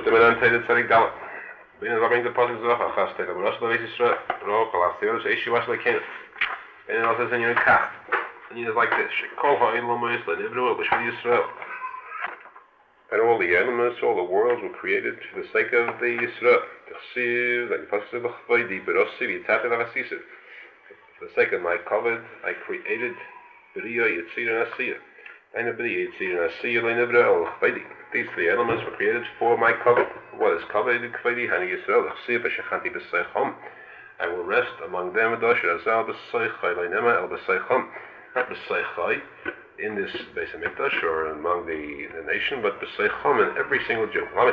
the man said it's very gallant. Being a rubbing the positive of a fast take, but also the Israel, Rock, Alastios, issue was like him. And also in your cat. And you like this. She called her Ilamus, the Nibru, which for Israel. And all the elements, all the worlds were created for the sake of the Israel. The Siv, the Pasiv, the Berossi, the Tatil of Asisiv. For the sake of my covet, I created Bria, Yitzir, and Asiya. And Bria, Yitzir, and Asiya, Lenibra, El Chvedi. These three elements were created for my covet. What is covet? Chvedi, Hani Yisrael, Asiya, Beshachanti, Beseichom. I will rest among them, Adosher, Azal, Beseichai, Leinema, El Beseichom. Not Beseichai in this Beis HaMikdash or among the nation, but Beseichom in every single Jew. That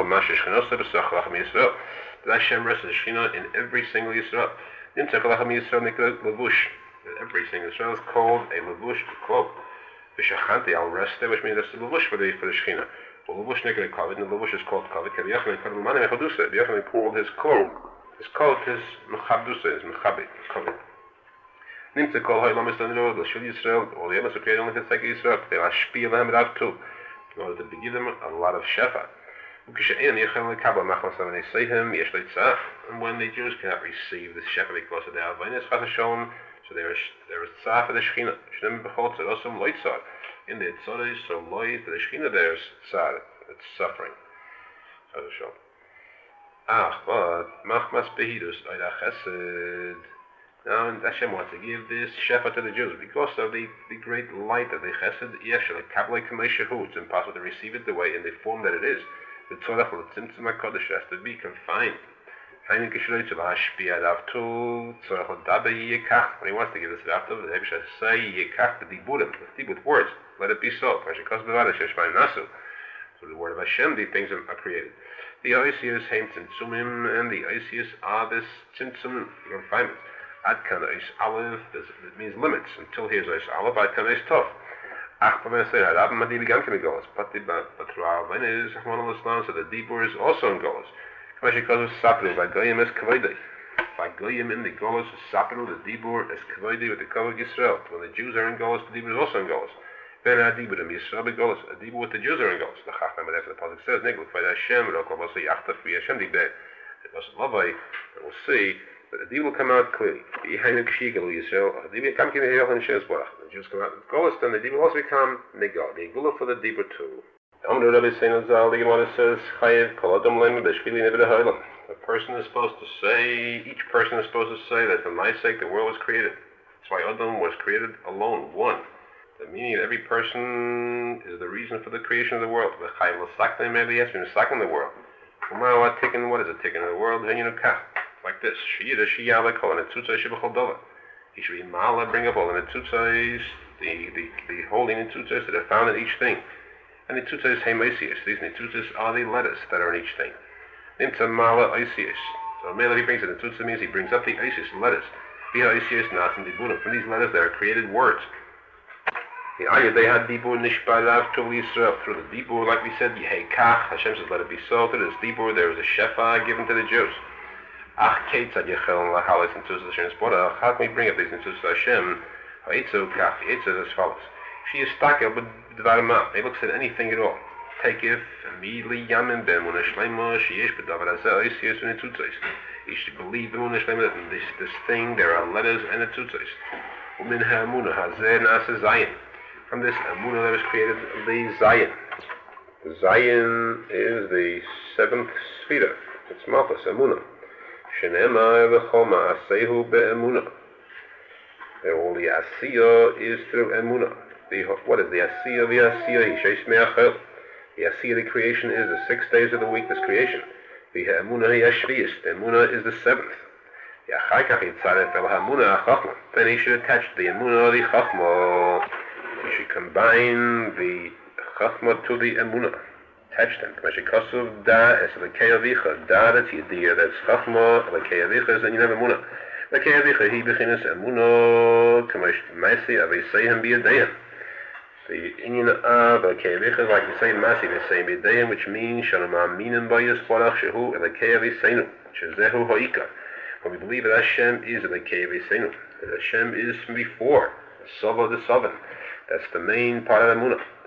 Hashem rests the Shekhinah in every single Yisrael. Every single Yisrael is called a levush, a cloak. V'shachanti, I'll rest there, which means that's the levush for the Shekhinah. Well, levush neged kavod, and the levush is called kavod. Kaviyachim kadol mani mechadusa. Kaviyachim pulled his cloak. His coat is mechadusa, is mechabit, kavod. Nimtze kol ha'olam estaniro, the Shul Yisrael, all the elements are created only for the sake of Yisrael. They lashpiyah lehem rav too, in order to give them a lot of shefa. And when the Jews cannot receive this shefa because of their avodas chasashon, so there is tzar for the Shekhinah. Shnem b'chol tzarosum loy tzar. In the tzaros, so loy for the Shekhinah there is tzar, it's suffering. Chasashon. But machmas behidus oida chesed. Now, and Hashem wants to give this shefa to the Jews because of the great light of the chesed. It's impossible to receive it the way in the form that it is. The tzorach l'tzimtzum HaKodesh has to be confined. When he wants to give this after, the Hebrew says, say yekach b'diburim, with words. Let it be so. So the word of Hashem, these things are created. The oisius heim tzimtzumim, and the oisius are this tzimtzum confinement. Ad kan is aleph, it means limits. Until here's is aleph, ad kan is tough. Ach, but when I say that, Abba Madi began to be Golas. But when it is Rahman al-Islam, so the Dibur is also in Golas. Kvashi Kozus Sapru, by Goyim is Kvaydei. By Goyim in the Golas is Sapru, the Dibur is Kvaydei with the Kavod Yisrael. When the Jews are in Golas, the Dibur is also in Golas. Then a Dibur, the Yisrael be Golas, a Dibur with the Jews are in Golas. The Chacham, but after the Pasuk says, Nigel, Kvayd Hashem, Rokov, also Yachta, Fi Hashem, Dibur. It was Lavai, and we'll see. But the Dibur will come out clearly. The Jews come out with Golas, then the Dibur will also become Negal. The Gula for the Dibur too. The Gemara says, a person is supposed to say, each person is supposed to say that for my sake the world was created. That's why Adam was created alone, one. The meaning of every person is the reason for the creation of the world. Maybe yes, we're in the world. What is a ticket in the world? Like this. He should be mala, bring up all the netzutzos, the holy netzutzos that are found in each thing. And the netzutzos heimosius. These netzutzos are the letters that are in each thing. Nimtza mala oisius. So merely he brings the netzutza means he brings up the oisius, letters. Via oisius nasim diburim. From these letters there are created words. The ayah they had dibur nishbarav to Yisrael. Through the dibur, like we said, yehekach. Hashem says let it be so. Through this dibur there was a shefa given to the Jews. Ach keitzad yechel lahalis netzutzos Hashem spora. How can we bring up these netzutzos Hashem? Ha'itzu kach. The Eitz is as follows. She is stakel b'dvarma. He looks at anything at all. Take if immediately yamin b'emunah shlema sheyesh b'davar hazeh oisius v'netzutzos. You should believe b'emunah shlema that in this thing there are letters and netzutzos. Umin ha'emunah hazeh nasa zayin. From this emunah that was created the zayin. The zayin is the seventh sfira. It's malchus emunah. Shenema v'choma asehu be'emunah. All the asiyah is through emunah. What is the asiyah? The asiyah, hisheis me'achel. The asiyah, the creation, is the 6 days of the week, this creation. The emunah hiyashviyis. The emunah is the seventh. Then he should attach the emunah, the chachma. He should combine the chachma to the emunah. Attach them. Mashikosuv da es lekeyavicha. Da that's yediyah. That's chachma. Lekeyavicha is then you have emunah. Lekeyavicha he bechinas emunah. Kamash masi avisayim biyadayim. The inyan of lekeyavicha like we say masi avisayim biyadayim, which means shalom aminim bayis barach shehu lekeyavisaynu. Shezehu hoika. When we believe that Hashem is lekeyavisaynu, that Hashem is from before. The Sova the Sovereign. That's the main part of the Emunah.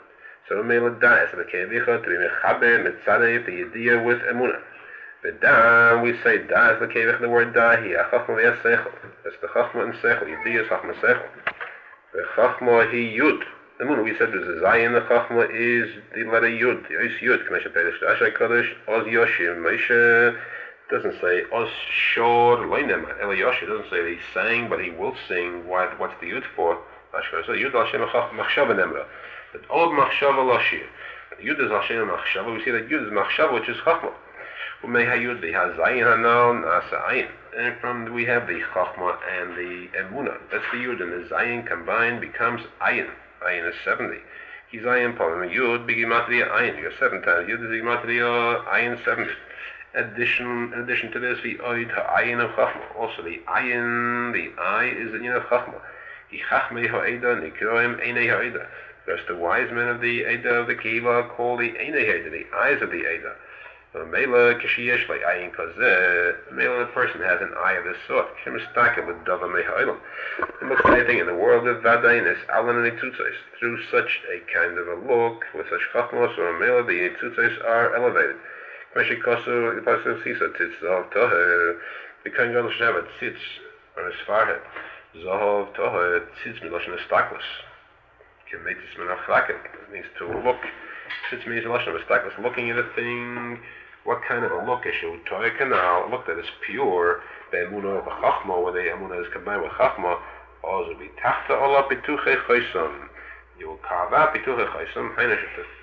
So Mela Da'as L'Kevicha to be Mechaber Mitzadeh the Yediyah with Emunah. But Da, we say Da is L'Kevich, the word Da here. Chachma v'yas Sechel. That's the Chachma and Sechel. Yediyah is Chachma Sechel. The Chachma he Yud. Emunah, we said there's a Zayin. The Chachma is the letter Yud. The Ois Yud. K'mesha Perish Ashay Kodesh. Oz Yoshim. Moshe doesn't say Oz Shor Loinem. Ela Yoshi doesn't say he sang, but he will sing. What's the Yud for? Ashkar. So Yud Hashem Machshava Nemra. But Od Machshava Lashir. Yud is Hashem Machshava. We see that Yud is Machshava, which is Chachma. Umei Hayud the Hazayin Hanal Nasa Ayin. And from we have the Chachma and the Emunah. That's the Yud and the Zayin combined becomes Ayin. Ayin is 70. He's Ayin Palim. Yud Bigimatria Ayin. You have 7 times. Yud is Bigimatria Ayin 70. In addition to this, the Oid Ha'ayin of Chachma. Also the Ayin, the I is the Yin of Chachma. The Chachmei Ha'eda Nikroim Einei Ha'eda. There's the wise men of the Eda of the Kiva called the Einei Ha'eda, the eyes of the Eda. Mela Kishiyesh like Ayin Kazeh. Mela, a person has an eye of this sort. Shemistaka with Dava Meha'ilam. It looks like anything in the world of Vadainis, Alan and Nitzutzos. Through such a kind of a look, with such Chachmos or Mela, the Nitzutzos are elevated. Meshikosu, the Pasuk Sisa, Tzitz of Toher. The Kohen Gadol should have a tzitz on his forehead. Zahov Toher, Tzitz Miloshin Estaklis. Kemetis Menachlaken. It means to look. Tzitz means Miloshin Estaklis, looking at a thing. What kind of a look is you? Toher Canal, a look that is pure. The Emunah of a Chachma, where the Emunah is combined with Chachma, also be Tachta Ola Pituche Chaysom. You will carve out Pituche Chaysom, Heine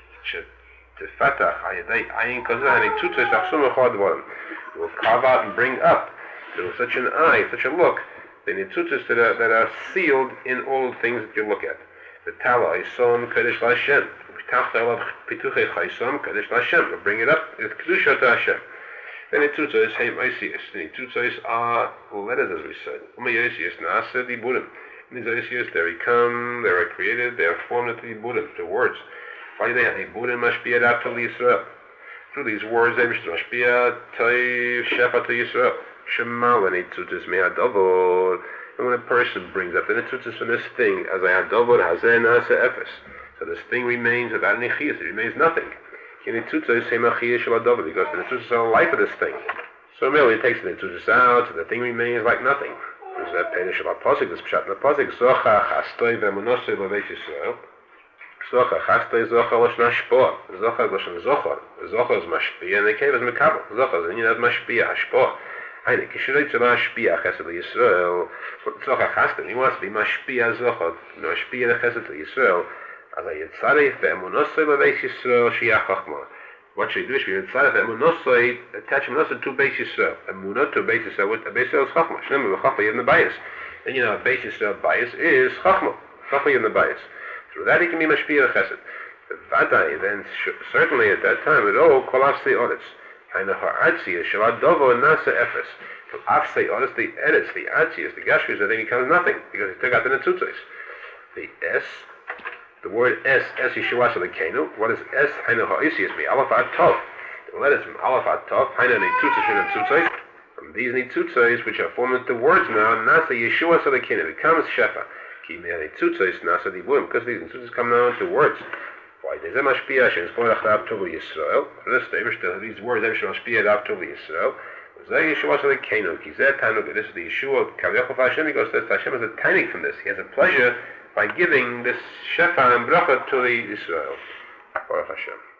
Tefatach, Ayadei, Ayin Kazah, and Nitzutzos Achsum Echad. You will carve out and bring up through such an eye, such a look, the Nitzutzos that are sealed in all the things that you look at. The Tala, Isom, Kodesh L'Hashem. Tachta Ola Pituche Chaysom, Kodesh L'Hashem. We'll bring it up, it's Kedusha to Hashem. Then Nitzutzos, Heim Oisius. The Nitzutzos are letters, as we said. Oisius, Naaseh, the Buddhim. In these Oisius, they become, they are created, they are formed into the Buddhim, the words. Why do they have the Buddhim Mashpiyah out to Yisrael? Through these words, they Mashpiyah, Toiv, Shefa to Yisrael. Shema, when Nitzutzos Mehadavod. And when a person brings up the Nitzutzos from this thing, as I Hadavod, Hazen, Naaseh, Ephes. So this thing remains without any chiyas, it remains nothing. Because the Nitzutzos are the life of this thing. So merely it takes the Nitzutzos out, so the thing remains like nothing. There's that Penish of Aposik, this Pshat in Aposik, Zocha chastoi v'emunosoi l'veis Yisrael. Zocha chastoi zocha l'shna shpoah. Zocha l'shna zocha. Zocha is mashpiyah, and the cave is mekabel. Zocha is in yinad mashpiyah, hashpoah. Haine, kishiroi tzela mashpiyah chesed l'Yisrael. Zocha chastoi, he wants to be mashpiyah zocha, mashpiyah chesed l'Yisrael. As I yitzaref ve'emunosoi l'veis Yisrael shiyach chachma. What should he do? He should yitzaref ve'emunosoi, attach emunosoi to Beis Yisrael. Emunah to Beis Yisrael, with Beis Yisrael is chachma. Shneim v'chachma yivne bayis. And you know, Beis Yisrael bayis is chachma. Chachma yivne bayis. Through that he can be mashpiyah chesed. The vadai, then certainly at that time, it all kol afsei oretz. Haina ha'atziyah shel adovo nasa efes. From afsei oretz, the eretz, the atziyah, the gashmius, the thing becomes nothing, because he took out the Nitzutzos. The S, the word S Yeshua Salekenu. What is S? Hainu ha'isius mi Aleph Tov. The letters from Aleph Tov. Hainu Nitzutzos and Nitzutzos. From these Nitzutzos, which are formed into words now, Nasa Yeshua Salekenu becomes Shefa. Ki mea Nitzutzos Nasa Diburim. Because these Nitzutzos come now into words. Why? There's a mashpiyah shen zborach Rav Tov Yisrael. For this, these words, they should mashpiyah Rav Tov Yisrael. Zeh Yeshua Salekenu. Ki zeh Tanug. This is the Yeshua Kaviyachov Hashem. He goes, Hashem is a tainik from this. He has a pleasure by giving this Shefa and Bracha to the Israel. Baruch Hashem.